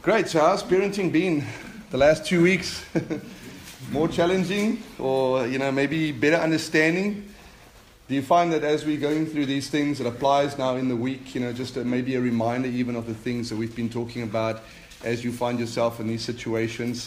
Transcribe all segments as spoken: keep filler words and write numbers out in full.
Great. So how's parenting been the last two weeks? More challenging, or you know, maybe better understanding? Do you find that as we're going through these things, it applies now in the week? You know, just a, maybe a reminder even of the things that we've been talking about as you find yourself in these situations.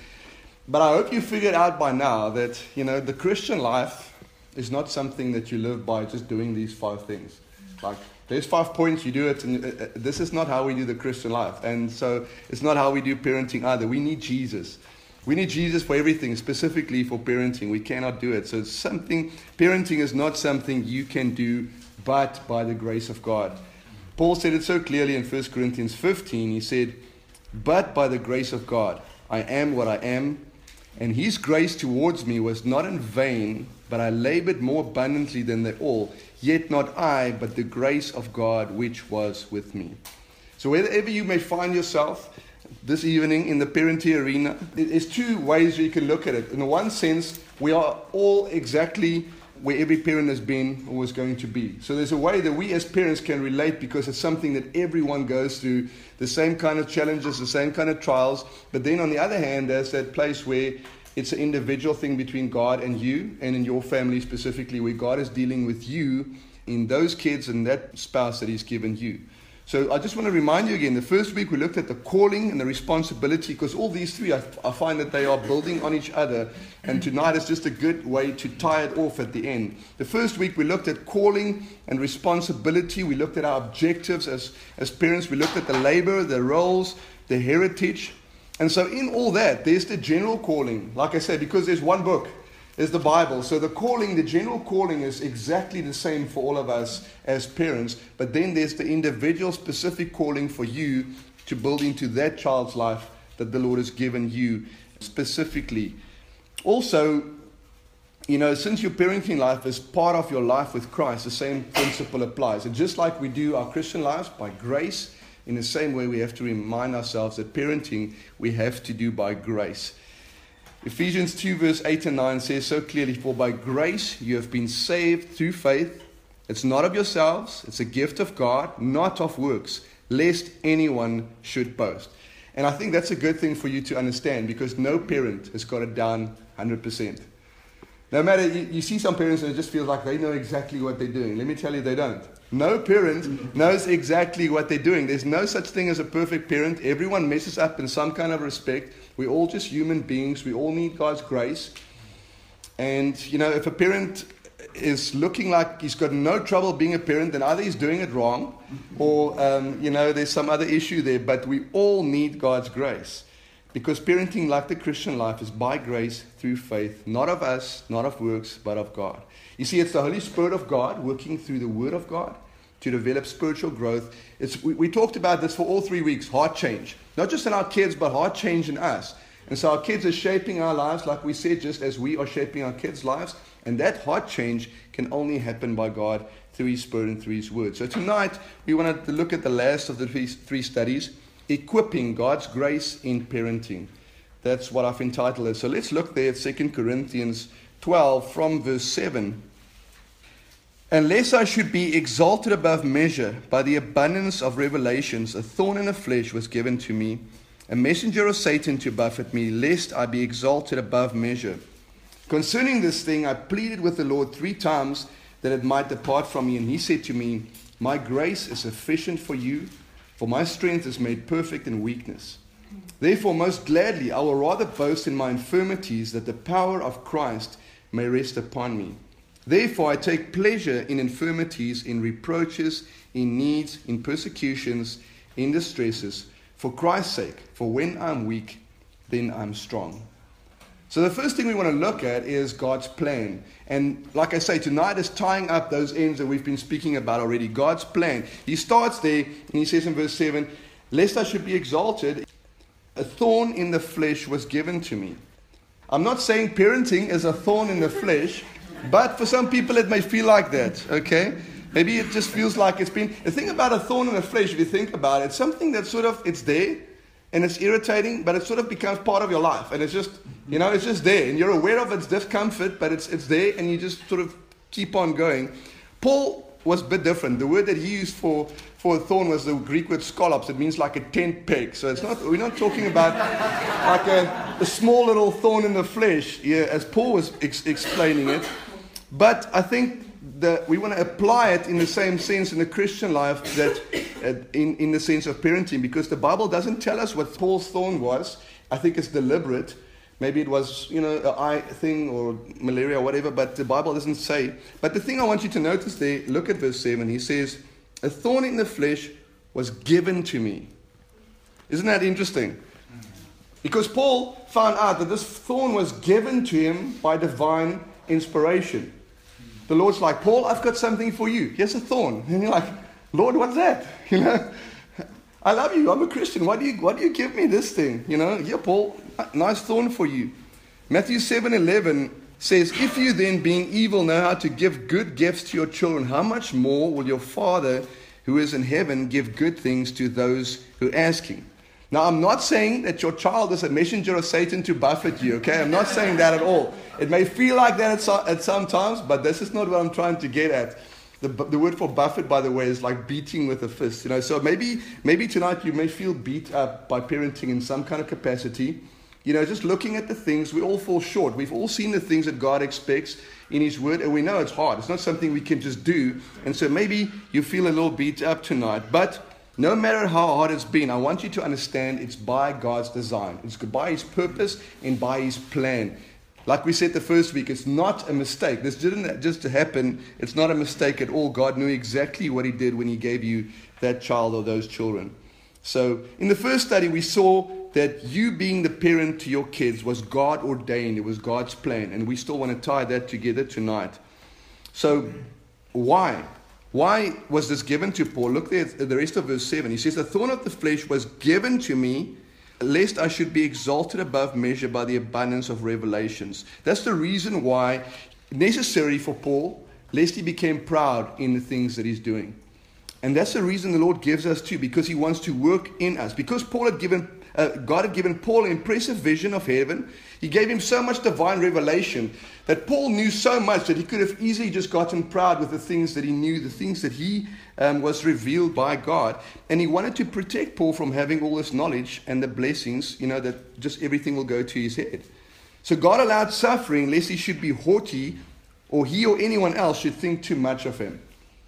But I hope you figured out by now that you know the Christian life is not something that you live by just doing these five things. Like, there's five points, you do it, and uh, this is not how we do the Christian life. And so it's not how we do parenting either. We need Jesus. We need Jesus for everything, specifically for parenting. We cannot do it. So it's something, parenting is not something you can do, but by the grace of God. Paul said it so clearly in First Corinthians fifteen. He said, but by the grace of God, I am what I am. And his grace towards me was not in vain, but I labored more abundantly than they all. Yet not I, but the grace of God which was with me. So wherever you may find yourself this evening in the parenting arena, there's two ways you can look at it. In one sense, we are all exactly where every parent has been or was going to be. So there's a way that we as parents can relate, because it's something that everyone goes through, the same kind of challenges, the same kind of trials. But then on the other hand, there's that place where it's an individual thing between God and you, and in your family specifically, where God is dealing with you in those kids and that spouse that he's given you. So I just want to remind you again, the first week we looked at the calling and the responsibility, because all these three, I, I find that they are building on each other. And tonight is just a good way to tie it off at the end. The first week we looked at calling and responsibility. We looked at our objectives as, as parents. We looked at the labor, the roles, the heritage. And so in all that, there's the general calling. Like I said, because there's one book. There's the Bible. So the calling, the general calling is exactly the same for all of us as parents. But then there's the individual specific calling for you to build into that child's life that the Lord has given you specifically. Also, you know, since your parenting life is part of your life with Christ, the same principle applies. And just like we do our Christian lives by grace, in the same way we have to remind ourselves that parenting we have to do by grace. Ephesians two verse eight and nine says so clearly, for by grace you have been saved through faith. It's not of yourselves, it's a gift of God, not of works, lest anyone should boast. And I think that's a good thing for you to understand, because no parent has got it down one hundred percent. No matter, you, you see some parents and it just feels like they know exactly what they're doing. Let me tell you, they don't. No parent knows exactly what they're doing. There's no such thing as a perfect parent. Everyone messes up in some kind of respect. We're all just human beings. We all need God's grace. And, you know, if a parent is looking like he's got no trouble being a parent, then either he's doing it wrong or, um, you know, there's some other issue there. But we all need God's grace. Because parenting, like the Christian life, is by grace through faith, not of us, not of works, but of God. You see, it's the Holy Spirit of God working through the Word of God to develop spiritual growth. It's, we, we talked about this for all three weeks, heart change. Not just in our kids, but heart change in us. And so our kids are shaping our lives, like we said, just as we are shaping our kids' lives. And that heart change can only happen by God through His Spirit and through His Word. So tonight, we wanted to look at the last of the three, three studies, equipping God's grace in parenting. That's what I've entitled it. So let's look there at Second Corinthians twelve from verse seven. Unless I should be exalted above measure by the abundance of revelations, a thorn in the flesh was given to me, a messenger of Satan to buffet me, lest I be exalted above measure. Concerning this thing, I pleaded with the Lord three times that it might depart from me. And He said to me, my grace is sufficient for you, for my strength is made perfect in weakness. Therefore, most gladly, I will rather boast in my infirmities, that the power of Christ may rest upon me. Therefore, I take pleasure in infirmities, in reproaches, in needs, in persecutions, in distresses, for Christ's sake. For when I'm weak, then I'm strong. So the first thing we want to look at is God's plan. And like I say, tonight is tying up those ends that we've been speaking about already. God's plan. He starts there, and he says in verse seven, lest I should be exalted, a thorn in the flesh was given to me. I'm not saying parenting is a thorn in the flesh, but for some people it may feel like that, okay? Maybe it just feels like it's been... The thing about a thorn in the flesh, if you think about it, it's something that sort of, it's there, and it's irritating, but it sort of becomes part of your life. And it's just, you know, it's just there. And you're aware of its discomfort, but it's it's there, and you just sort of keep on going. Paul was a bit different. The word that he used for, for a thorn was the Greek word skolops. It means like a tent peg. So it's not, we're not talking about like a, a small little thorn in the flesh, yeah, as Paul was ex- explaining it. But I think that we want to apply it in the same sense in the Christian life, that uh, in, in the sense of parenting, because the Bible doesn't tell us what Paul's thorn was. I think it's deliberate. Maybe it was, you know, an eye thing or malaria or whatever, but the Bible doesn't say. But the thing I want you to notice there, look at verse seven. He says, a thorn in the flesh was given to me. Isn't that interesting? Because Paul found out that this thorn was given to him by divine inspiration. The Lord's like, Paul, I've got something for you. Here's a thorn. And you're like, Lord, what's that? You know, I love you. I'm a Christian. Why do you, why do you give me this thing? You know, yeah, Paul, nice thorn for you. Matthew seven eleven says, if you then, being evil, know how to give good gifts to your children, how much more will your Father who is in heaven give good things to those who ask him? Now, I'm not saying that your child is a messenger of Satan to buffet you, okay? I'm not saying that at all. It may feel like that at, so, at some times, but this is not what I'm trying to get at. The, the word for buffet, by the way, is like beating with a fist. You know, so maybe maybe tonight you may feel beat up by parenting in some kind of capacity. You know, just looking at the things, we all fall short. We've all seen the things that God expects in His Word, and we know it's hard. It's not something we can just do. And so maybe you feel a little beat up tonight. But no matter how hard it's been, I want you to understand it's by God's design. It's by His purpose and by His plan. Like we said the first week, it's not a mistake. This didn't just happen. It's not a mistake at all. God knew exactly what He did when He gave you that child or those children. So in the first study, we saw that you being the parent to your kids was God ordained. It was God's plan. And we still want to tie that together tonight. So why? Why was this given to Paul? Look there at the rest of verse seven. He says, the thorn of the flesh was given to me, lest I should be exalted above measure by the abundance of revelations. That's the reason why necessary for Paul, lest he became proud in the things that he's doing. And that's the reason the Lord gives us too, because He wants to work in us. Because Paul had given, uh, God had given Paul an impressive vision of heaven. He gave him so much divine revelation that Paul knew so much that he could have easily just gotten proud with the things that he knew, the things that he um, was revealed by God. And he wanted to protect Paul from having all this knowledge and the blessings, you know, that just everything will go to his head. So God allowed suffering lest he should be haughty, or he or anyone else should think too much of him.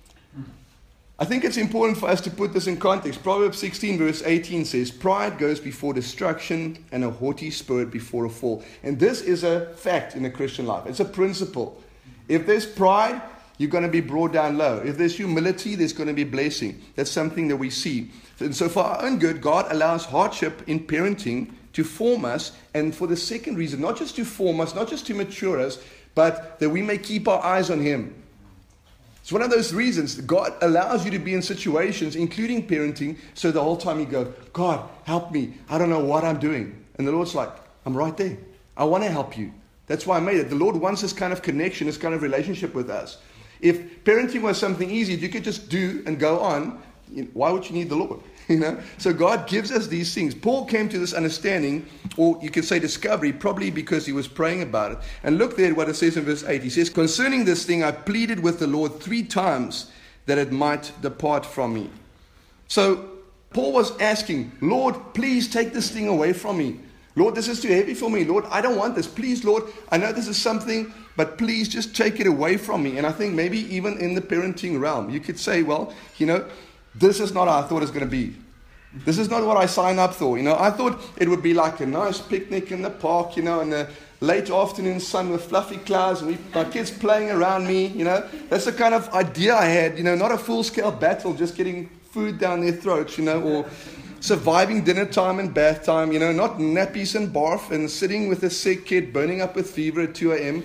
I think it's important for us to put this in context. Proverbs sixteen verse eighteen says, pride goes before destruction and a haughty spirit before a fall. And this is a fact in the Christian life. It's a principle. If there's pride, you're going to be brought down low. If there's humility, there's going to be blessing. That's something that we see. And so for our own good, God allows hardship in parenting to form us. And for the second reason, not just to form us, not just to mature us, but that we may keep our eyes on Him. It's one of those reasons God allows you to be in situations, including parenting, so the whole time you go, God, help me. I don't know what I'm doing. And the Lord's like, I'm right there. I want to help you. That's why I made it. The Lord wants this kind of connection, this kind of relationship with us. If parenting was something easy, you could just do and go on, why would you need the Lord? You know, so God gives us these things. Paul came to this understanding, or you could say discovery, probably because he was praying about it. And look there at what it says in verse eight. He says, concerning this thing, I pleaded with the Lord three times that it might depart from me. So Paul was asking, Lord, please take this thing away from me. Lord, this is too heavy for me. Lord, I don't want this. Please, Lord, I know this is something, but please just take it away from me. And I think maybe even in the parenting realm, you could say, well, you know, this is not how I thought it was going to be. This is not what I signed up for. You know, I thought it would be like a nice picnic in the park, you know, in the late afternoon sun with fluffy clouds, and we, my kids playing around me, you know. That's the kind of idea I had, you know, not a full-scale battle, just getting food down their throats, you know, or surviving dinner time and bath time, you know, not nappies and barf and sitting with a sick kid burning up with fever at two a.m.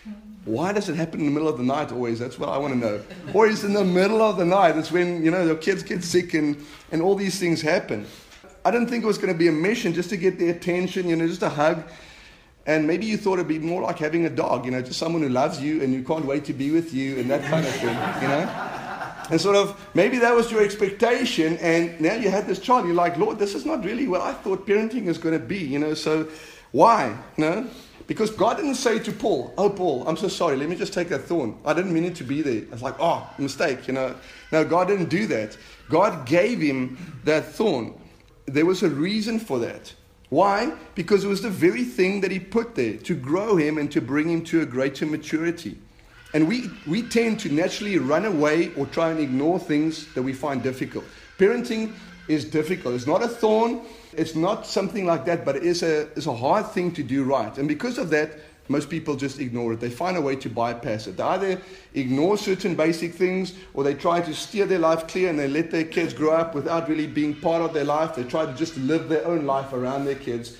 Why does it happen in the middle of the night always? That's what I want to know. Or is in the middle of the night? It's when, you know, your kids get sick and, and all these things happen. I didn't think it was going to be a mission just to get their attention, you know, just a hug. And maybe you thought it'd be more like having a dog, you know, just someone who loves you and you can't wait to be with you and that kind of thing, you know. And sort of, maybe that was your expectation, and now you had this child. You're like, Lord, this is not really what I thought parenting is going to be, you know, so why, you know? Because God didn't say to Paul, oh, Paul, I'm so sorry, let me just take that thorn. I didn't mean it to be there. It's like, oh, mistake, you know. No, God didn't do that. God gave him that thorn. There was a reason for that. Why? Because it was the very thing that he put there to grow him and to bring him to a greater maturity. And we, we tend to naturally run away or try and ignore things that we find difficult. Parenting is difficult. It's not a thorn. It's not something like that, but it is a, it's a hard thing to do right. And because of that, most people just ignore it. They find a way to bypass it. They either ignore certain basic things, or they try to steer their life clear and they let their kids grow up without really being part of their life. They try to just live their own life around their kids.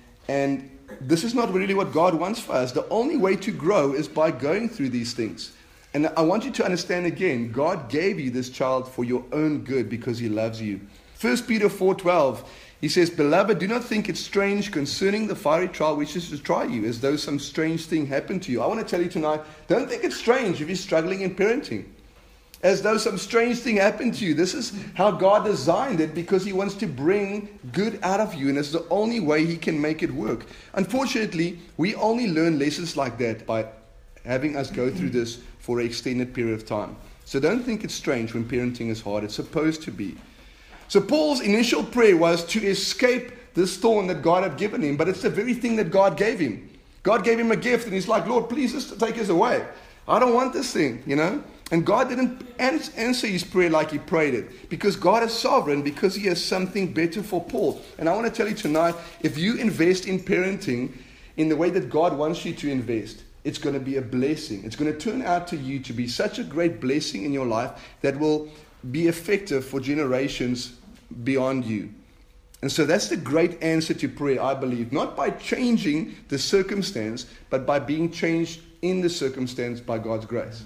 And this is not really what God wants for us. The only way to grow is by going through these things. And I want you to understand again, God gave you this child for your own good because he loves you. First Peter four twelve, he says, Beloved, do not think it strange concerning the fiery trial which is to try you, as though some strange thing happened to you. I want to tell you tonight, don't think it's strange if you're struggling in parenting. As though some strange thing happened to you. This is how God designed it, because he wants to bring good out of you, and it's the only way he can make it work. Unfortunately, we only learn lessons like that by having us go through this for an extended period of time. So don't think it's strange when parenting is hard. It's supposed to be. So Paul's initial prayer was to escape this thorn that God had given him, but it's the very thing that God gave him. God gave him a gift, and he's like, Lord, please just take us away. I don't want this thing, you know. And God didn't answer his prayer like he prayed it, because God is sovereign, because he has something better for Paul. And I want to tell you tonight, if you invest in parenting in the way that God wants you to invest, it's going to be a blessing. It's going to turn out to you to be such a great blessing in your life that will be effective for generations beyond you. And so that's the great answer to prayer, I believe. Not by changing the circumstance, but by being changed in the circumstance by God's grace.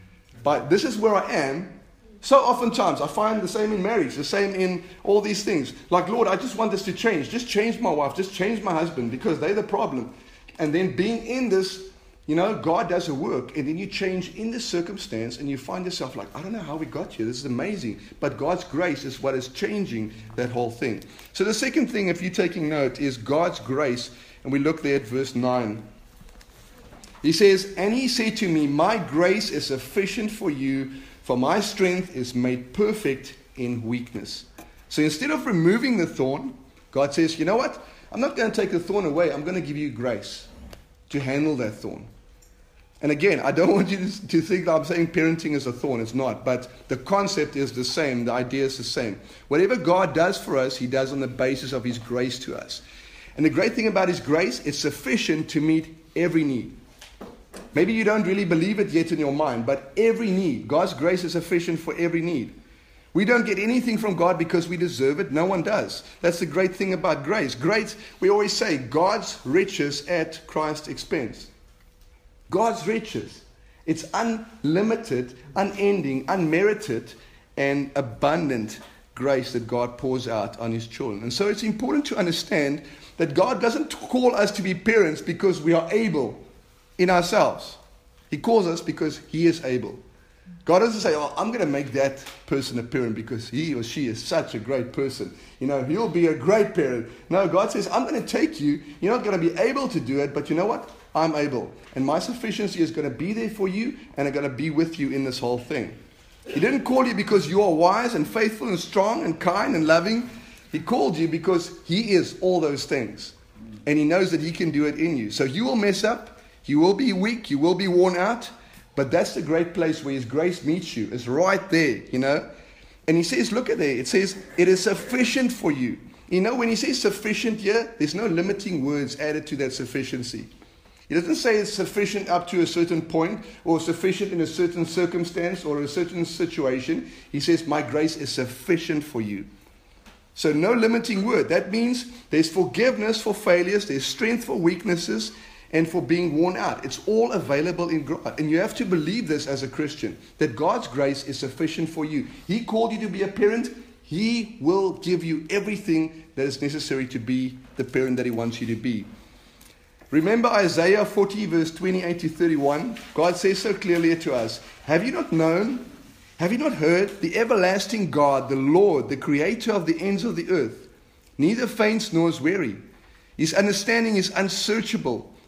But this is where I am. So oftentimes I find the same in marriage, the same in all these things. Like, Lord, I just want this to change. Just change my wife, just change my husband, because they're the problem. And then being in this, you know, God does a work, and then you change in the circumstance, and you find yourself like, I don't know how we got here. This is amazing. But God's grace is what is changing that whole thing. So the second thing, if you're taking note, is God's grace. And we look there at verse nine. He says, And he said to me, My grace is sufficient for you, for my strength is made perfect in weakness. So instead of removing the thorn, God says, you know what? I'm not going to take the thorn away. I'm going to give you grace to handle that thorn. And again, I don't want you to, to think that I'm saying parenting is a thorn. It's not. But the concept is the same. The idea is the same. Whatever God does for us, he does on the basis of his grace to us. And the great thing about his grace, it's sufficient to meet every need. Maybe you don't really believe it yet in your mind, but every need, God's grace is sufficient for every need. We don't get anything from God because we deserve it. No one does. That's the great thing about grace. Grace, we always say, God's riches at Christ's expense. God's riches. It's unlimited, unending, unmerited, and abundant grace that God pours out on his children. And so it's important to understand that God doesn't call us to be parents because we are able in ourselves. He calls us because he is able. God doesn't say, oh, I'm going to make that person a parent because he or she is such a great person. You know, he'll be a great parent. No, God says, I'm going to take you. You're not going to be able to do it, but you know what? I'm able. And my sufficiency is going to be there for you, and I'm going to be with you in this whole thing. He didn't call you because you are wise and faithful and strong and kind and loving. He called you because he is all those things. And he knows that he can do it in you. So you will mess up. You will be weak. You will be worn out. But that's the great place where his grace meets you. It's right there, you know. And he says, look at there. It says, it is sufficient for you. You know, when he says sufficient here, there's no limiting words added to that sufficiency. He doesn't say it's sufficient up to a certain point or sufficient in a certain circumstance or a certain situation. He says, my grace is sufficient for you. So no limiting word. That means there's forgiveness for failures, there's strength for weaknesses, and for being worn out. It's all available in God. And you have to believe this as a Christian, that God's grace is sufficient for you. He called you to be a parent. He will give you everything that is necessary to be the parent that he wants you to be. Remember Isaiah forty, verse twenty-eight to thirty-one? God says so clearly to us, have you not known, have you not heard, the everlasting God, the Lord, the creator of the ends of the earth, neither faints nor is weary. His understanding is unsearchable.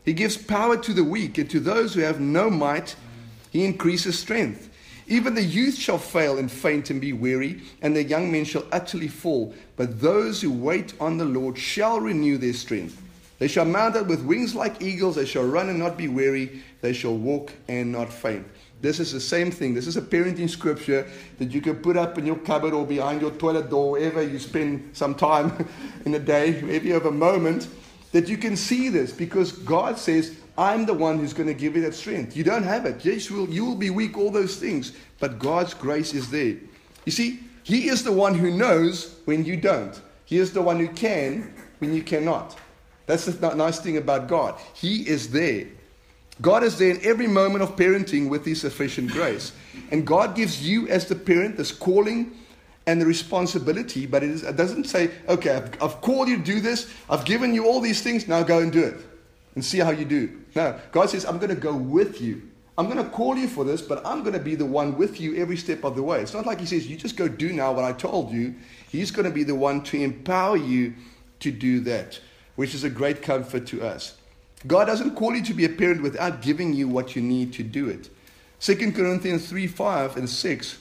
He gives power to the weak, and to those who have no might, he increases strength. Even the youth shall fail and faint and be weary, and the young men shall utterly fall. But those who wait on the Lord shall renew their strength. They shall mount up with wings like eagles. They shall run and not be weary. They shall walk and not faint. This is the same thing. This is a parenting scripture that you can put up in your cupboard or behind your toilet door, wherever you spend some time in a day, wherever you have a moment, that you can see this, because God says, I'm the one who's going to give you that strength. You don't have it. Yes, you will, you will be weak, all those things, but God's grace is there. You see, He is the one who knows when you don't. He is the one who can when you cannot. That's the nice thing about God. He is there. God is there in every moment of parenting with His sufficient grace. And God gives you as the parent this calling and the responsibility, but it, is, it doesn't say, okay, I've, I've called you to do this, I've given you all these things, now go and do it and see how you do. No, God says, I'm going to go with you. I'm going to call you for this, but I'm going to be the one with you every step of the way. It's not like He says, you just go do now what I told you. He's going to be the one to empower you to do that, which is a great comfort to us. God doesn't call you to be a parent without giving you what you need to do it. Second Corinthians three, five and six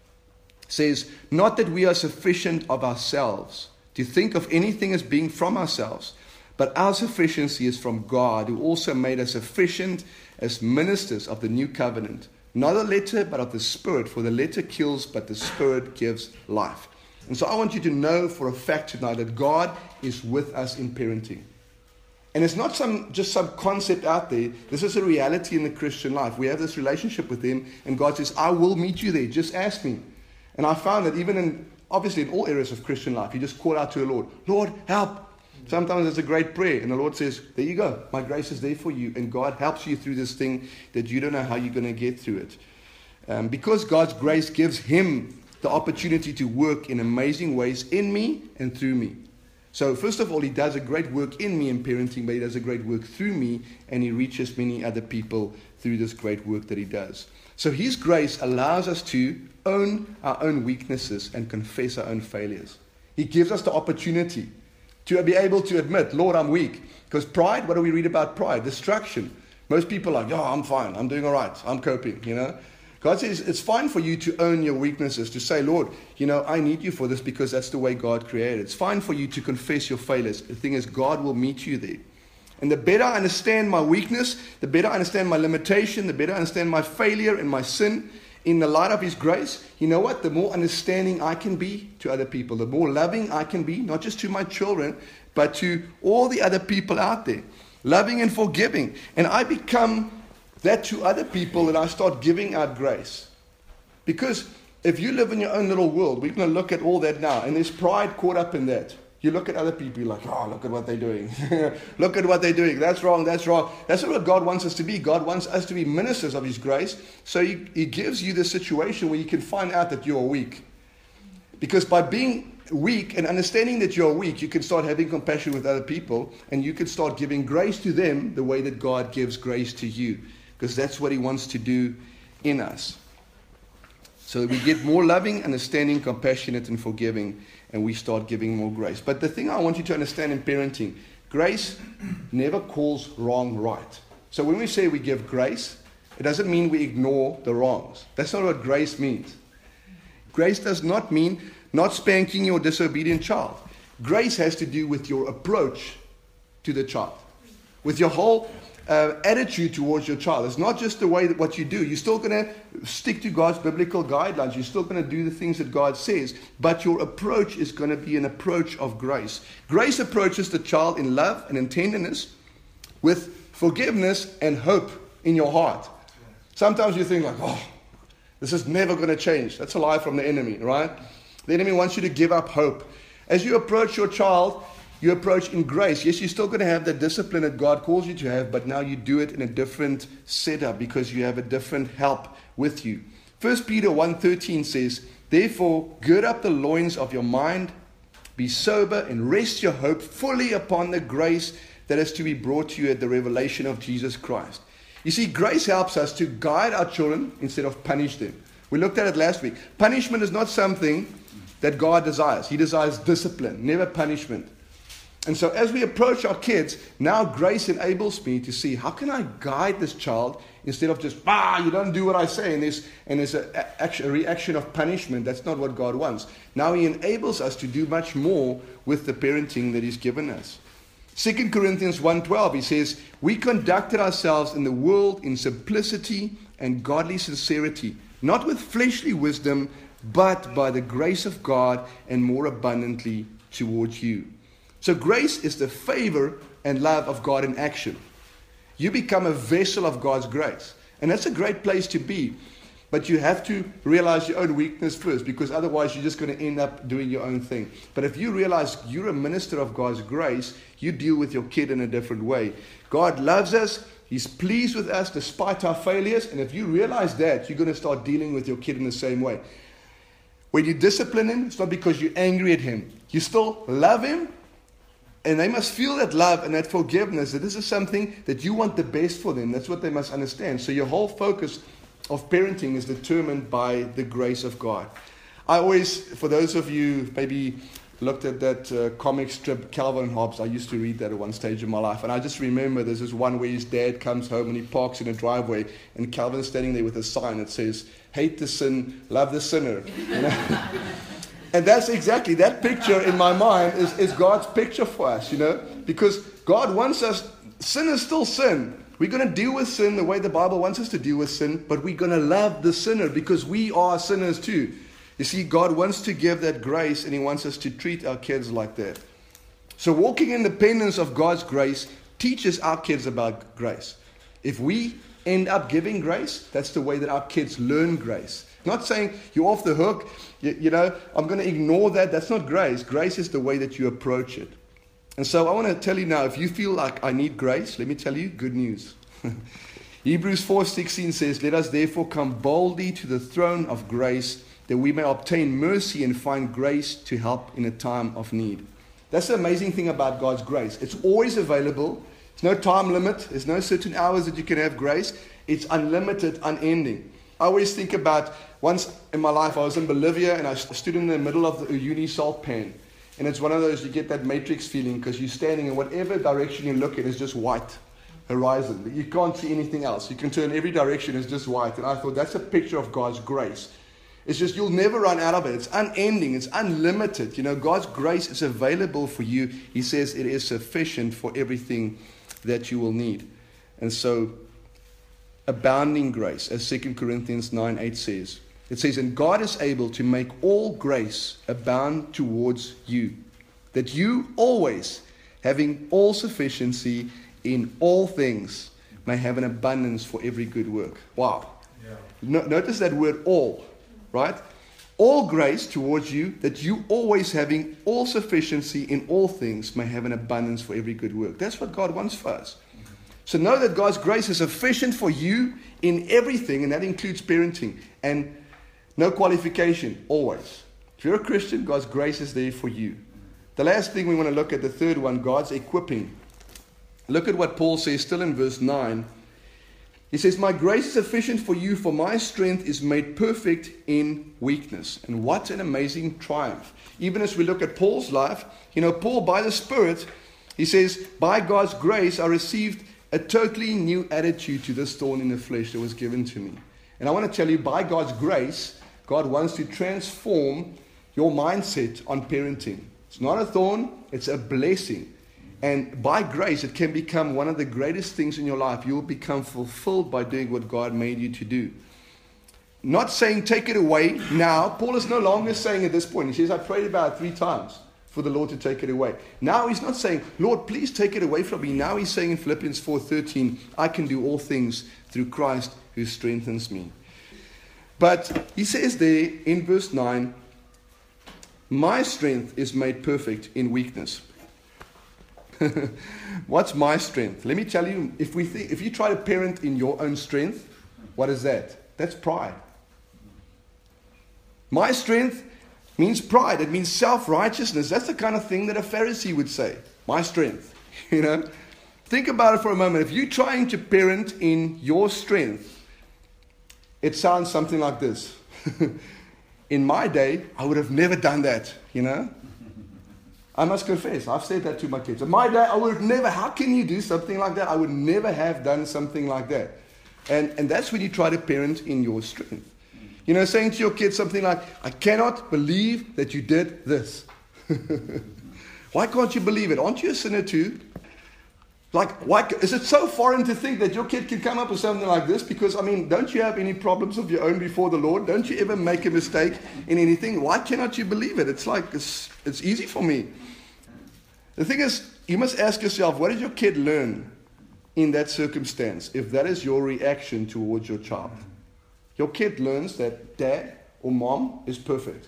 says, not that we are sufficient of ourselves to think of anything as being from ourselves, but our sufficiency is from God, who also made us sufficient as ministers of the new covenant. Not a letter, but of the Spirit, for the letter kills, but the Spirit gives life. And so I want you to know for a fact tonight that God is with us in parenting. And it's not some just some concept out there. This is a reality in the Christian life. We have this relationship with Him, and God says, I will meet you there. Just ask me. And I found that even in, obviously in all areas of Christian life, you just call out to the Lord, Lord, help. Sometimes it's a great prayer, and the Lord says, there you go. My grace is there for you. And God helps you through this thing that you don't know how you're going to get through it. Um, because God's grace gives Him the opportunity to work in amazing ways in me and through me. So first of all, He does a great work in me in parenting, but He does a great work through me, and He reaches many other people through this great work that He does. So His grace allows us to own our own weaknesses and confess our own failures. He gives us the opportunity to be able to admit, Lord, I'm weak. Because pride, what do we read about pride? Destruction. Most people are like, oh, I'm fine. I'm doing all right. I'm coping, you know. God says it's fine for you to own your weaknesses, to say, Lord, you know, I need you for this because that's the way God created. It's fine for you to confess your failures. The thing is, God will meet you there. And the better I understand my weakness, the better I understand my limitation, the better I understand my failure and my sin in the light of His grace, you know what? The more understanding I can be to other people, the more loving I can be, not just to my children, but to all the other people out there. Loving and forgiving. And I become that to other people, and I start giving out grace. Because if you live in your own little world, we're going to look at all that now, and there's pride caught up in that. You look at other people, you're like, oh, look at what they're doing. Look at what they're doing. That's wrong, that's wrong. That's not what God wants us to be. God wants us to be ministers of His grace. So He, he gives you this situation where you can find out that you're weak. Because by being weak and understanding that you're weak, you can start having compassion with other people, and you can start giving grace to them the way that God gives grace to you. Because that's what He wants to do in us. So that we get more loving, understanding, compassionate, and forgiving, and we start giving more grace. But the thing I want you to understand in parenting, grace never calls wrong right. So when we say we give grace, it doesn't mean we ignore the wrongs. That's not what grace means. Grace does not mean not spanking your disobedient child. Grace has to do with your approach to the child, with your whole Uh, attitude towards your child. It's not just the way that what you do. You're still going to stick to God's biblical guidelines. You're still going to do the things that God says. But your approach is going to be an approach of grace. Grace approaches the child in love and in tenderness, with forgiveness and hope in your heart. Sometimes you think like, oh, this is never going to change. That's a lie from the enemy, right? The enemy wants you to give up hope. As you approach your child, you approach in grace. Yes, you're still going to have the discipline that God calls you to have, but now you do it in a different setup because you have a different help with you. First Peter one thirteen says, therefore, gird up the loins of your mind, be sober, and rest your hope fully upon the grace that is to be brought to you at the revelation of Jesus Christ. You see, grace helps us to guide our children instead of punish them. We looked at it last week. Punishment is not something that God desires. He desires discipline, never punishment. And so as we approach our kids, now grace enables me to see, how can I guide this child instead of just, ah, you don't do what I say, and there's, and there's a, a, a reaction of punishment. That's not what God wants. Now he enables us to do much more with the parenting that he's given us. Second Corinthians one twelve, he says, we conducted ourselves in the world in simplicity and godly sincerity, not with fleshly wisdom, but by the grace of God and more abundantly towards you. So grace is the favor and love of God in action. You become a vessel of God's grace. And that's a great place to be. But you have to realize your own weakness first, because otherwise you're just going to end up doing your own thing. But if you realize you're a minister of God's grace, you deal with your kid in a different way. God loves us. He's pleased with us despite our failures. And if you realize that, you're going to start dealing with your kid in the same way. When you discipline him, it's not because you're angry at him. You still love him. And they must feel that love and that forgiveness, that this is something that you want the best for them. That's what they must understand. So your whole focus of parenting is determined by the grace of God. I always, for those of you maybe looked at that uh, comic strip, Calvin and Hobbes, I used to read that at one stage in my life. And I just remember there's this one where his dad comes home and he parks in a driveway, and Calvin's standing there with a sign that says, hate the sin, love the sinner. You know? And that's exactly, that picture in my mind is, is God's picture for us, you know, because God wants us, sin is still sin. We're going to deal with sin the way the Bible wants us to deal with sin, but we're going to love the sinner because we are sinners too. You see, God wants to give that grace, and he wants us to treat our kids like that. So walking in the dependence of God's grace teaches our kids about grace. If we end up giving grace, that's the way that our kids learn grace. Not saying you're off the hook, you, you know, I'm going to ignore that. That's not grace. Grace is the way that you approach it. And so I want to tell you now, if you feel like I need grace, let me tell you, good news. Hebrews four sixteen says, let us therefore come boldly to the throne of grace, that we may obtain mercy and find grace to help in a time of need. That's the amazing thing about God's grace. It's always available. There's no time limit. There's no certain hours that you can have grace. It's unlimited, unending. I always think about, once in my life I was in Bolivia and I stood in the middle of the Uyuni salt pan. And it's one of those, you get that matrix feeling because you're standing in whatever direction you look at is just white horizon. You can't see anything else. You can turn every direction, it's just white. And I thought, that's a picture of God's grace. It's just, you'll never run out of it. It's unending. It's unlimited. You know, God's grace is available for you. He says it is sufficient for everything that you will need. And so, abounding grace, as Second Corinthians nine eight says. It says, and God is able to make all grace abound towards you, that you always, having all sufficiency in all things, may have an abundance for every good work. Wow. Yeah. No, notice that word all, right? All grace towards you, that you always having all sufficiency in all things, may have an abundance for every good work. That's what God wants for us. So know that God's grace is sufficient for you in everything, and that includes parenting. And no qualification, always. If you're a Christian, God's grace is there for you. The last thing we want to look at, the third one, God's equipping. Look at what Paul says still in verse nine. He says, my grace is sufficient for you, for my strength is made perfect in weakness. And what an amazing triumph. Even as we look at Paul's life, you know, Paul, by the Spirit, he says, by God's grace, I received a totally new attitude to this thorn in the flesh that was given to me. And I want to tell you, by God's grace, God wants to transform your mindset on parenting. It's not a thorn, it's a blessing. And by grace, it can become one of the greatest things in your life. You will become fulfilled by doing what God made you to do. Not saying take it away now. Paul is no longer saying at this point, he says, I prayed about it three times for the Lord to take it away. Now he's not saying, Lord, please take it away from me. Now he's saying in Philippians four thirteen, I can do all things through Christ who strengthens me. But he says there in verse nine, my strength is made perfect in weakness. What's my strength? Let me tell you, if we think, if you try to parent in your own strength, what is that? That's pride. My strength means pride. It means self-righteousness. That's the kind of thing that a Pharisee would say. My strength. You know? Think about it for a moment. If you're trying to parent in your strength, it sounds something like this. In my day, I would have never done that, you know? I must confess, I've said that to my kids. My dad, I would never, how can you do something like that? I would never have done something like that. And, and that's when you try to parent in your strength. You know, saying to your kids something like, I cannot believe that you did this. Why can't you believe it? Aren't you a sinner too? Like, why, is it so foreign to think that your kid can come up with something like this? Because, I mean, don't you have any problems of your own before the Lord? Don't you ever make a mistake in anything? Why cannot you believe it? It's like, it's, it's easy for me. The thing is, you must ask yourself, what did your kid learn in that circumstance, if that is your reaction towards your child? Your kid learns that dad or mom is perfect.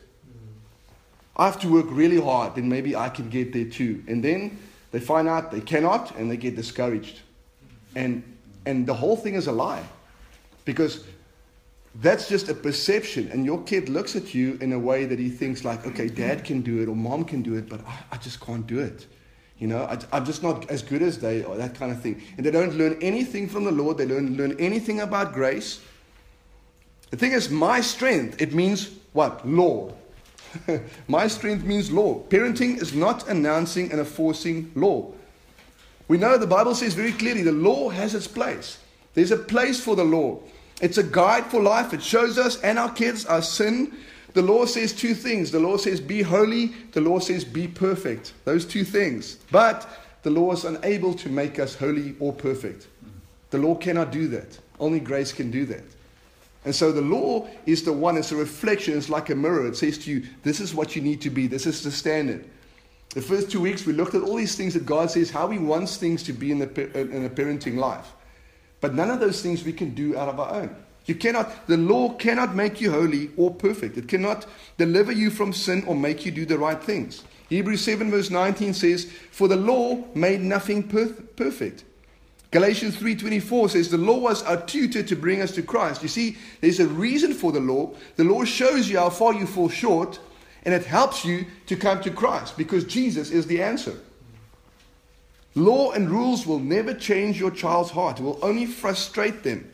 I have to work really hard, then maybe I can get there too. And then they find out they cannot, and they get discouraged. And and the whole thing is a lie. Because that's just a perception. And your kid looks at you in a way that he thinks like, okay, dad can do it or mom can do it, but I, I just can't do it. You know, I, I'm just not as good as they are, that kind of thing. And they don't learn anything from the Lord. They don't learn anything about grace. The thing is, my strength, it means what? Law. My strength means law. Parenting is not announcing and enforcing law. We know the Bible says very clearly the law has its place. There's a place for the law. It's a guide for life. It shows us and our kids our sin. The law says two things. The law says be holy. The law says be perfect. Those two things. But the law is unable to make us holy or perfect. The law cannot do that. Only grace can do that. And so the law is the one, it's a reflection, it's like a mirror. It says to you, this is what you need to be, this is the standard. The first two weeks we looked at all these things that God says, how He wants things to be in, the, in a parenting life. But none of those things we can do out of our own. You cannot, the law cannot make you holy or perfect. It cannot deliver you from sin or make you do the right things. Hebrews seven verse nineteen says, for the law made nothing per- perfect. Galatians three twenty-four says the law was our tutor to bring us to Christ. You see, there's a reason for the law. The law shows you how far you fall short, and it helps you to come to Christ because Jesus is the answer. Law and rules will never change your child's heart. It will only frustrate them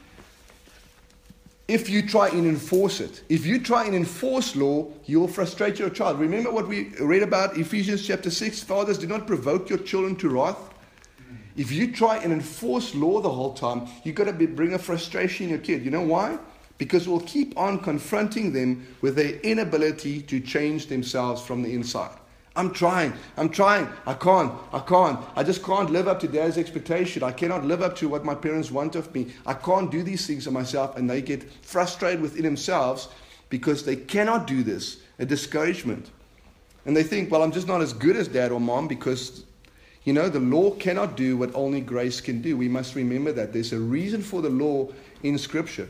if you try and enforce it. If you try and enforce law, you'll frustrate your child. Remember what we read about Ephesians chapter six? Fathers, do not provoke your children to wrath. If you try and enforce law the whole time, you've got to be, bring a frustration in your kid. You know why? Because we'll keep on confronting them with their inability to change themselves from the inside. I'm trying, I'm trying, I can't, I can't. I just can't live up to dad's expectation. I cannot live up to what my parents want of me. I can't do these things of myself. And they get frustrated within themselves because they cannot do this. A discouragement. And they think, well, I'm just not as good as dad or mom because... You know, the law cannot do what only grace can do. We must remember that. There's a reason for the law in Scripture.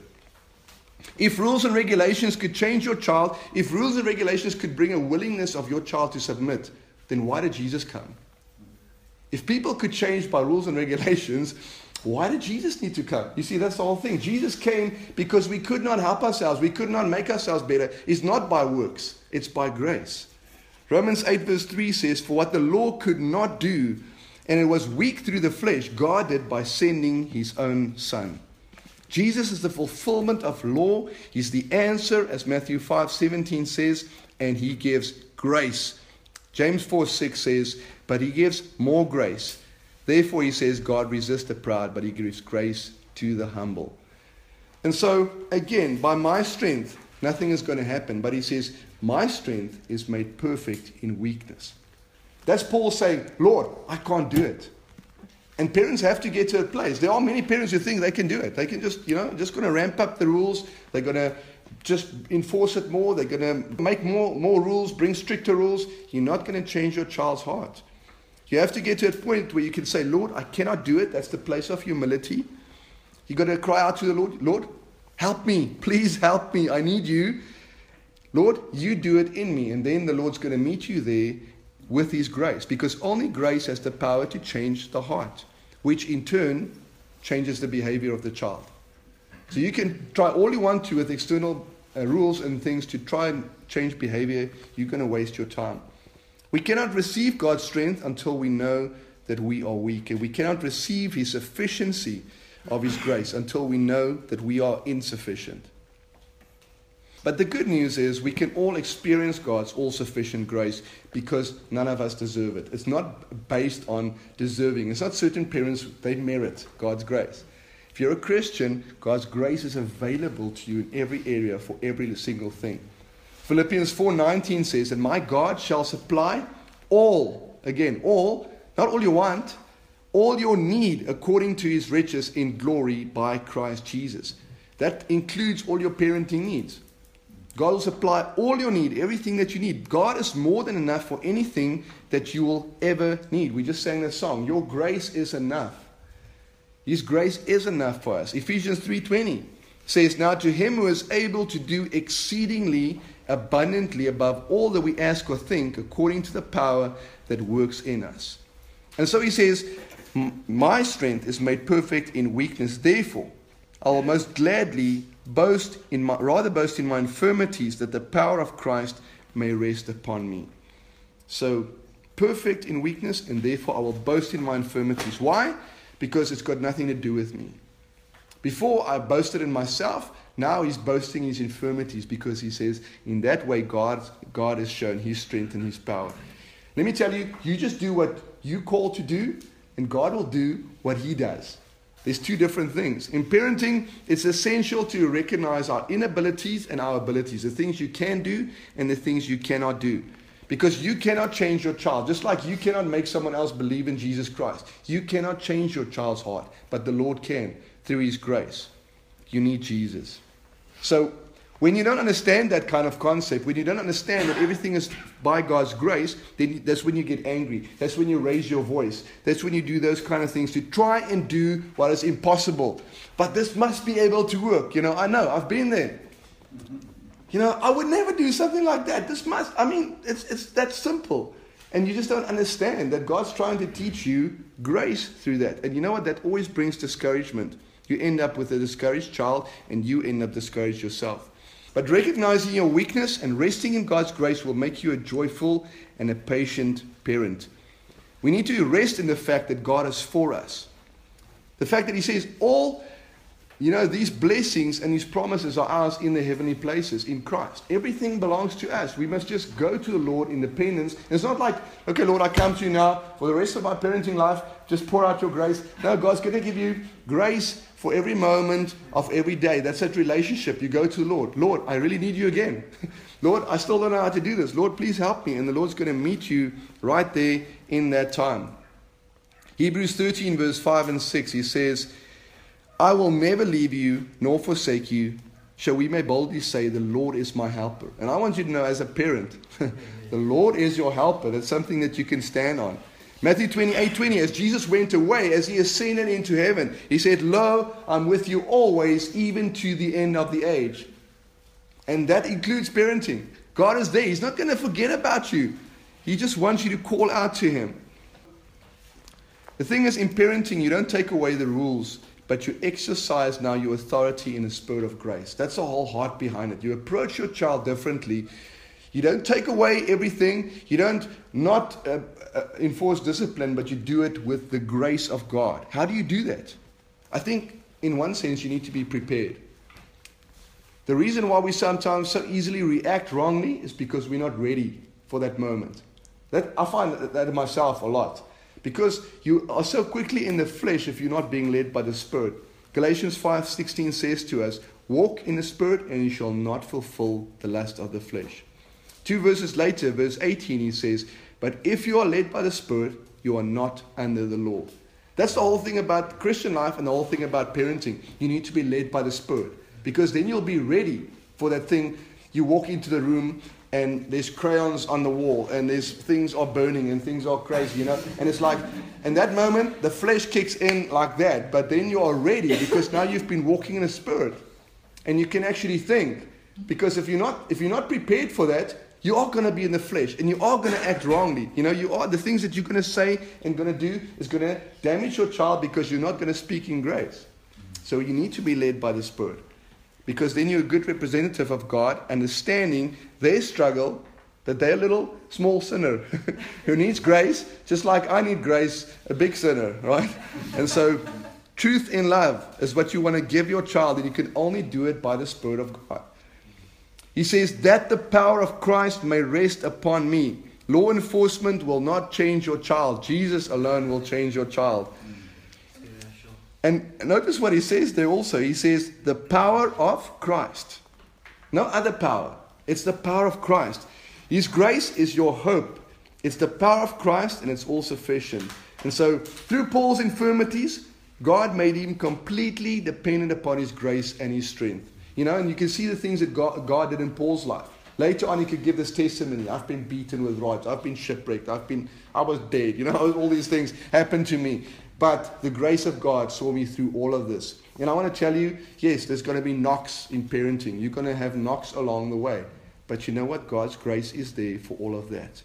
If rules and regulations could change your child, if rules and regulations could bring a willingness of your child to submit, then why did Jesus come? If people could change by rules and regulations, why did Jesus need to come? You see, that's the whole thing. Jesus came because we could not help ourselves. We could not make ourselves better. It's not by works. It's by grace. Romans eight verse three says, for what the law could not do, and it was weak through the flesh, God did by sending His own Son. Jesus is the fulfillment of law. He's the answer, as Matthew five seventeen says, and He gives grace. James four six says, but He gives more grace. Therefore, He says, God resists the proud, but He gives grace to the humble. And so, again, by my strength, nothing is going to happen. But He says, my strength is made perfect in weakness. That's Paul saying, Lord, I can't do it. And parents have to get to a place. There are many parents who think they can do it. They can just, you know, just going to ramp up the rules. They're going to just enforce it more. They're going to make more, more rules, bring stricter rules. You're not going to change your child's heart. You have to get to a point where you can say, Lord, I cannot do it. That's the place of humility. You've got to cry out to the Lord, Lord, help me. Please help me. I need you. Lord, you do it in me. And then the Lord's going to meet you there with His grace. Because only grace has the power to change the heart, which in turn changes the behavior of the child. So you can try all you want to with external uh, rules and things to try and change behavior. You're going to waste your time. We cannot receive God's strength until we know that we are weak. And we cannot receive His sufficiency of His grace until we know that we are insufficient. But the good news is we can all experience God's all-sufficient grace because none of us deserve it. It's not based on deserving. It's not certain parents, they merit God's grace. If you're a Christian, God's grace is available to you in every area for every single thing. Philippians four nineteen says, and my God shall supply all, again, all, not all you want, all your need according to his riches in glory by Christ Jesus. That includes all your parenting needs. God will supply all your need, everything that you need. God is more than enough for anything that you will ever need. We just sang that song, your grace is enough. His grace is enough for us. Ephesians three twenty says, now to him who is able to do exceedingly abundantly above all that we ask or think, according to the power that works in us. And so he says, my strength is made perfect in weakness. Therefore, I will most gladly boast in my, rather boast in my infirmities, that the power of Christ may rest upon me. So, perfect in weakness, and therefore I will boast in my infirmities. Why? Because it's got nothing to do with me. Before I boasted in myself, now he's boasting his infirmities, because he says, in that way God, God has shown his strength and his power. Let me tell you, you just do what you call to do, and God will do what he does. There's two different things. In parenting, it's essential to recognize our inabilities and our abilities, the things you can do and the things you cannot do. Because you cannot change your child, just like you cannot make someone else believe in Jesus Christ. You cannot change your child's heart, but the Lord can through his grace. You need Jesus. So, when you don't understand that kind of concept, when you don't understand that everything is by God's grace, then that's when you get angry. That's when you raise your voice. That's when you do those kind of things to try and do what is impossible. But this must be able to work. You know, I know, I've been there. You know, I would never do something like that. This must, I mean, it's it's that simple. And you just don't understand that God's trying to teach you grace through that. And you know what? That always brings discouragement. You end up with a discouraged child, and you end up discouraged yourself. But recognizing your weakness and resting in God's grace will make you a joyful and a patient parent. We need to rest in the fact that God is for us. The fact that he says all, you know, these blessings and these promises are ours in the heavenly places in Christ. Everything belongs to us. We must just go to the Lord in dependence. And it's not like, okay, Lord, I come to you now for the rest of my parenting life. Just pour out your grace. No, God's going to give you grace for every moment of every day. That's that relationship. You go to the Lord. Lord, I really need you again. Lord, I still don't know how to do this. Lord, please help me. And the Lord's going to meet you right there in that time. Hebrews thirteen verse five and six, he says, I will never leave you nor forsake you, so we may boldly say, the Lord is my helper. And I want you to know, as a parent, the Lord is your helper. That's something that you can stand on. Matthew twenty-eight twenty, as Jesus went away, as he ascended into heaven, he said, lo, I'm with you always, even to the end of the age. And that includes parenting. God is there. He's not going to forget about you. He just wants you to call out to him. The thing is, in parenting, you don't take away the rules, but you exercise now your authority in the spirit of grace. That's the whole heart behind it. You approach your child differently. You don't take away everything. You don't not uh, uh, enforce discipline, but you do it with the grace of God. How do you do that? I think, in one sense, you need to be prepared. The reason why we sometimes so easily react wrongly is because we're not ready for that moment. That I find that, that myself a lot. Because you are so quickly in the flesh if you're not being led by the Spirit. Galatians five sixteen says to us, walk in the Spirit and you shall not fulfill the lust of the flesh. Two verses later, verse eighteen, he says, but if you are led by the Spirit, you are not under the law. That's the whole thing about Christian life and the whole thing about parenting. You need to be led by the Spirit. Because then you'll be ready for that thing. You walk into the room and there's crayons on the wall and there's things are burning and things are crazy, you know. And it's like, in that moment, the flesh kicks in like that. But then you are ready because now you've been walking in the Spirit. And you can actually think. Because if you're not, if you're not prepared for that, you are going to be in the flesh and you are going to act wrongly. You know, you are, the things that you're going to say and going to do is going to damage your child because you're not going to speak in grace. So you need to be led by the Spirit. Because then you're a good representative of God, understanding their struggle, that they're a little small sinner who needs grace, just like I need grace, a big sinner, right? And so truth in love is what you want to give your child, and you can only do it by the Spirit of God. He says, that the power of Christ may rest upon me. Law enforcement will not change your child. Jesus alone will change your child. And notice what he says there also. He says, the power of Christ. No other power. It's the power of Christ. His grace is your hope. It's the power of Christ, and it's all sufficient. And so, through Paul's infirmities, God made him completely dependent upon his grace and his strength. You know, and you can see the things that God, God did in Paul's life. Later on, he could give this testimony. I've been beaten with rods. I've been shipwrecked. I've been, I was dead. You know, all these things happened to me. But the grace of God saw me through all of this. And I want to tell you, yes, there's going to be knocks in parenting. You're going to have knocks along the way. But you know what? God's grace is there for all of that.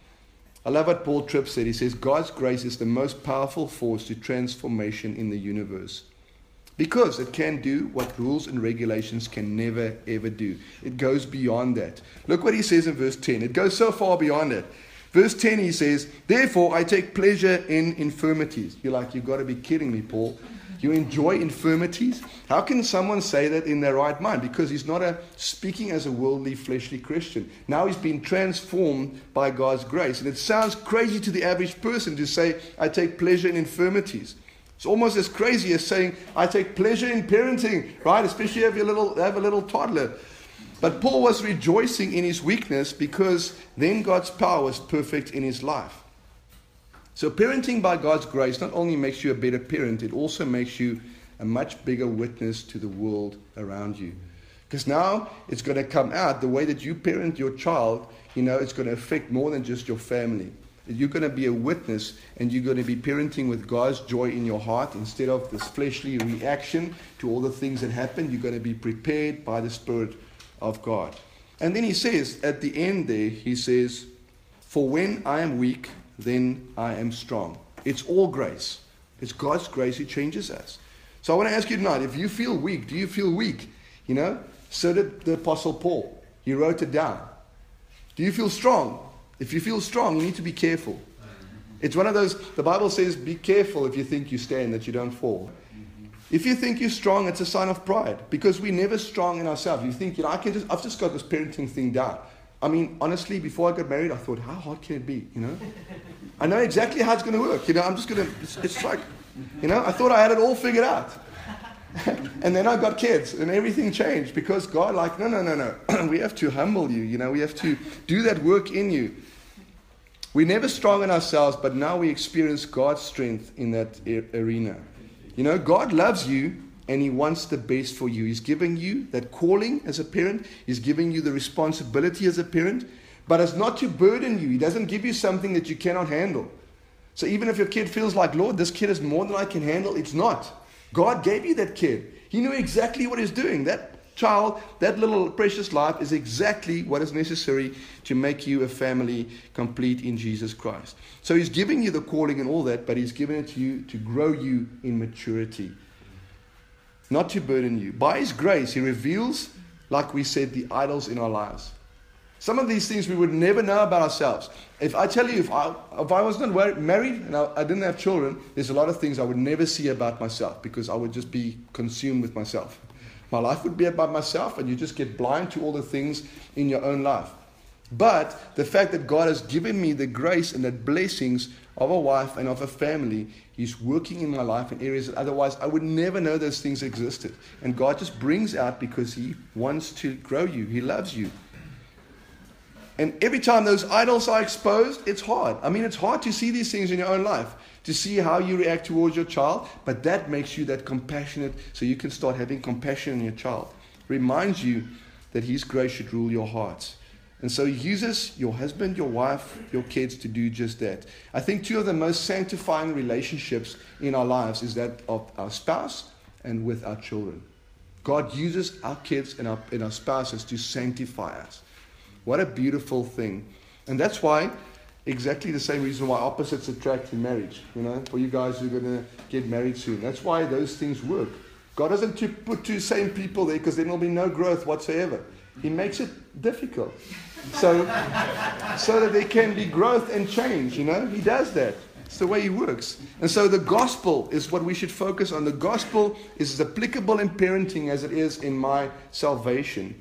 I love what Paul Tripp said. He says, God's grace is the most powerful force to transformation in the universe. Because it can do what rules and regulations can never, ever do. It goes beyond that. Look what he says in verse ten. It goes so far beyond it. Verse ten, he says, therefore I take pleasure in infirmities. You're like, you've got to be kidding me, Paul. You enjoy infirmities? How can someone say that in their right mind? Because he's not a speaking as a worldly, fleshly Christian. Now he's been transformed by God's grace. And it sounds crazy to the average person to say, I take pleasure in infirmities. It's almost as crazy as saying, I take pleasure in parenting, right? Especially if you have, little, have a little toddler. But Paul was rejoicing in his weakness because then God's power was perfect in his life. So parenting by God's grace not only makes you a better parent, it also makes you a much bigger witness to the world around you. Because now it's going to come out, the way that you parent your child, you know, it's going to affect more than just your family. You're going to be a witness, and you're going to be parenting with God's joy in your heart instead of this fleshly reaction to all the things that happen. You're going to be prepared by the Spirit of God. And then he says, at the end there, he says, for when I am weak, then I am strong. It's all grace. It's God's grace who changes us. So I want to ask you tonight, if you feel weak, do you feel weak? You know, so did the Apostle Paul. He wrote it down. Do you feel strong? If you feel strong, you need to be careful. It's one of those, the Bible says, be careful if you think you stand, that you don't fall. If you think you're strong, it's a sign of pride. Because we're never strong in ourselves. You think, you know, I can just, I've just got this parenting thing down. I mean, honestly, before I got married, I thought, how hard can it be, you know? I know exactly how it's going to work, you know, I'm just going to, it's, it's like, you know, I thought I had it all figured out. And then I got kids, and everything changed, because God, like, no, no, no, no, we have to humble you, you know, we have to do that work in you. We're never strong in ourselves, but now we experience God's strength in that arena. You know, God loves you, and He wants the best for you. He's giving you that calling as a parent. He's giving you the responsibility as a parent. But it's not to burden you. He doesn't give you something that you cannot handle. So even if your kid feels like, Lord, this kid is more than I can handle, it's not. God gave you that kid. He knew exactly what He's doing. That child, that little precious life is exactly what is necessary to make you a family complete in Jesus Christ. So He's giving you the calling and all that, but He's giving it to you to grow you in maturity. Not to burden you. By His grace, He reveals, like we said, the idols in our lives. Some of these things we would never know about ourselves. If I tell you, if I, if I was not married and I, I didn't have children, there's a lot of things I would never see about myself because I would just be consumed with myself. My life would be about myself, and you just get blind to all the things in your own life. But the fact that God has given me the grace and the blessings of a wife and of a family, He's working in my life in areas that otherwise I would never know those things existed. And God just brings out because He wants to grow you. He loves you. And every time those idols are exposed, it's hard. I mean, it's hard to see these things in your own life, to see how you react towards your child, but that makes you that compassionate, so you can start having compassion in your child. Reminds you that His grace should rule your hearts. And so He uses your husband, your wife, your kids to do just that. I think two of the most sanctifying relationships in our lives is that of our spouse and with our children. God uses our kids and our, and our spouses to sanctify us. What a beautiful thing. And that's why, exactly the same reason why opposites attract in marriage. You know, for you guys who are going to get married soon. That's why those things work. God doesn't to put two same people there because then there'll be no growth whatsoever. He makes it difficult. So, so that there can be growth and change, you know. He does that. It's the way He works. And so the gospel is what we should focus on. The gospel is as applicable in parenting as it is in my salvation.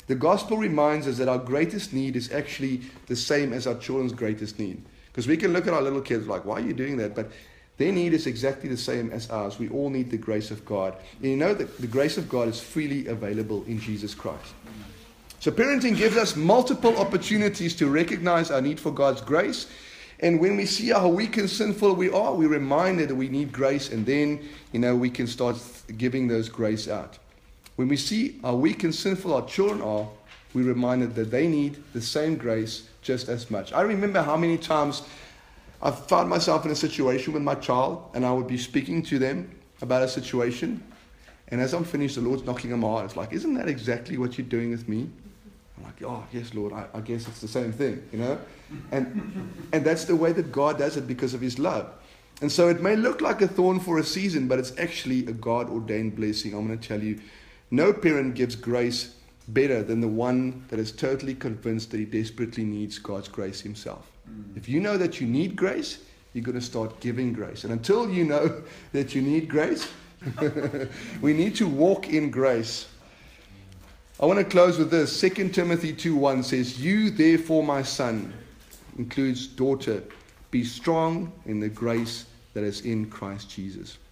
The gospel reminds us that our greatest need is actually the same as our children's greatest need. Because we can look at our little kids like, why are you doing that? But their need is exactly the same as ours. We all need the grace of God. And you know that the grace of God is freely available in Jesus Christ. So parenting gives us multiple opportunities to recognize our need for God's grace. And when we see how weak and sinful we are, we're reminded that we need grace. And then, you know, we can start giving those grace out. When we see how weak and sinful our children are, we're reminded that they need the same grace just as much. I remember how many times I've found myself in a situation with my child, and I would be speaking to them about a situation, and as I'm finished, the Lord's knocking on my heart. It's like, isn't that exactly what you're doing with me? I'm like, oh, yes, Lord, I, I guess it's the same thing, you know? And and that's the way that God does it because of His love. And so it may look like a thorn for a season, but it's actually a God-ordained blessing. I'm going to tell you, no parent gives grace better than the one that is totally convinced that he desperately needs God's grace himself. Mm. If you know that you need grace, you're going to start giving grace. And until you know that you need grace, we need to walk in grace. I want to close with this. Second Timothy two one says, "You therefore, my son," includes daughter, "be strong in the grace that is in Christ Jesus."